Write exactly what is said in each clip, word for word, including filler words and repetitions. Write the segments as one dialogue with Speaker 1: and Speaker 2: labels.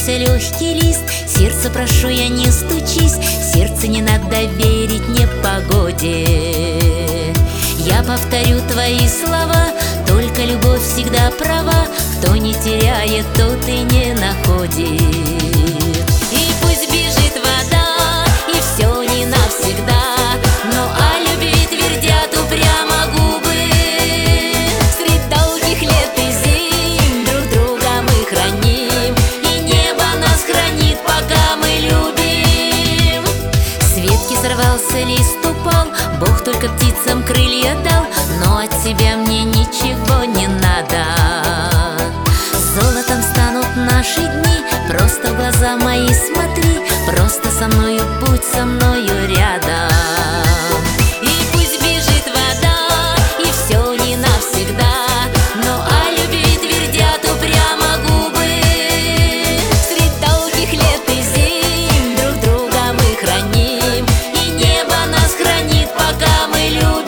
Speaker 1: сорвался легкий лист. Сердце, прошу, я не стучись, сердце не надо верить непогоде. Я повторю твои слова, только любовь всегда права. Кто не теряет, тот и не находит. И пусть бежит вода, и все не навсегда, но о любви твердят упрямо губы. Средь долгих лет и зим друг друга мы храним, и небо нас хранит, пока мы любим. С ветки сорвался лист, упал, Бог только птицам крылья дал, но от тебя мне ничего не надо. Золотом станут наши дни, просто в глаза мои смотри, просто со мною будь, со мною рядом. И пусть бежит вода, и все не навсегда, но о любви твердят упрямо губы. Средь долгих лет и зим друг друга мы храним, и небо нас хранит, пока мы любим.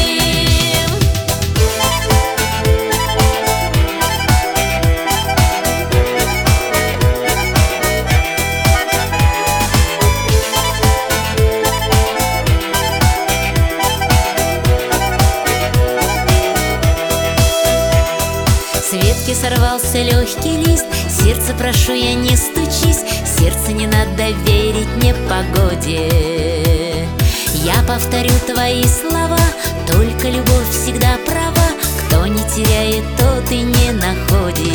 Speaker 1: С ветки сорвался легкий лист. Сердце, прошу, я не стучись, сердце не надо верить непогоде. Я повторю твои слова, только любовь всегда права. Кто не теряет, тот и не находит.